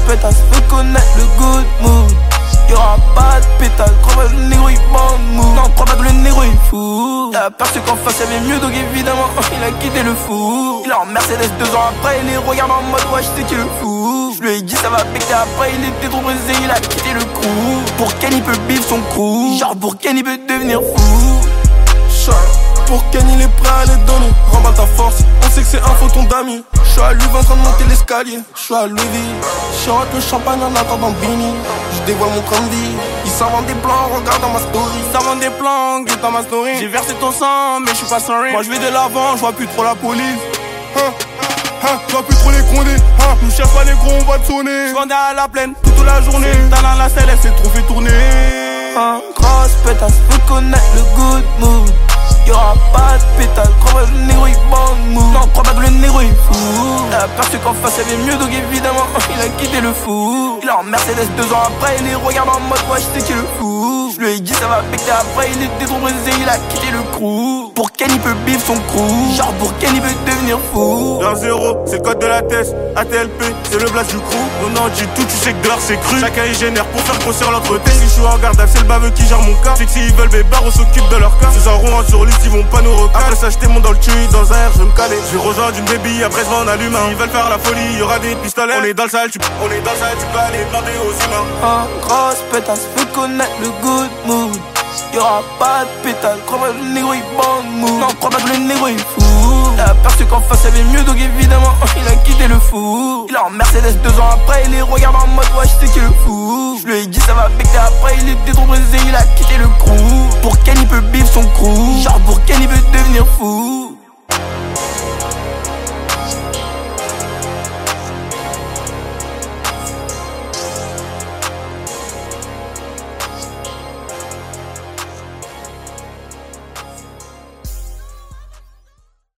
pétasse veut connaître le good mood. Y'aura pas de pétale, crois pas que le négro il bande mou. Non, crois pas que le négro il fou. Il a aperçu qu'en face y'avait mieux, donc évidemment il a quitté le fou. Il est en Mercedes 2 ans après, il les regarde en mode ouais, je sais qu'il est fou. Je lui ai dit ça va péter après, il était trop brisé, il a quitté le crew. Pour Ken il peut vivre son crew, genre pour Ken il peut devenir fou. Pour Ken il est prêt à les donner. Remballe ta force, on sait que c'est un photon d'amis. J'suis à Louis en train de monter l'escalier. J'suis à Louis V, j'chirate le champagne en attendant Bini. J'dévoile mon train de vie. Ils s'inventent des plans, regarde dans ma story. Ils s'inventent des plans, gueule dans ma story. J'ai versé ton sang, mais j'suis pas sorry. Moi j'vais de l'avant, j'vois plus trop la police. J'vois plus trop les condés. Nous cherche pas les gros, on va te sonner. J'vendais à la plaine toute la journée. T'as dans la selle, elle s'est trop fait tourner. Grosse pétasse veut connaître le good mood. Y'aura pas de pétale, crois pas que le négro il bande mou. Non, crois pas que le négro il fou. Il a aperçu qu'en face y'avait mieux, donc évidemment il a quitté le fou. Il est en Mercedes 2 ans après, il les regarde en mode ouais, je sais qu'il est fou. Je lui ai dit ça va péter après, il était trop brisé, il a quitté le crew. Pour Ken il peut vivre son crew, genre pour Ken il peut devenir fou. 1-0, c'est le code de la tête. ATLP, c'est le blast du crew. Non, dis tout, tu sais que dehors c'est cru. Chacun il génère pour faire grossir l'entretien. Si je suis en garde, c'est le baveux qui gère mon cas. C'est que s'ils veulent bébar, on s'occupe de leur cas. Ces arons sur liste, ils vont pas nous recaler. Après ça, j'étais mon dans le tue, dans un air, je vais me caler. Je vais rejoindre une baby, après je m'en allume. Ils veulent faire la folie, y'aura des pistolets. On est dans le sale, tu peux aller demander aux humains. Grosse pétasse veut connaître le good mood. Y'aura pas de pétale, crois pas que le négro il bande mou. Non, crois pas que le négro il fou. Il a aperçu qu'en face y'avait mieux, donc évidemment il a quitté le fou. Il est en Mercedes 2 ans après, il les regarde en mode ouais, je sais qu'il est fou. Je lui ai dit ça va péter après, il était trop brisé, il a quitté le crew. Pour Ken il peut vivre son crew, genre pour Ken il peut devenir fou.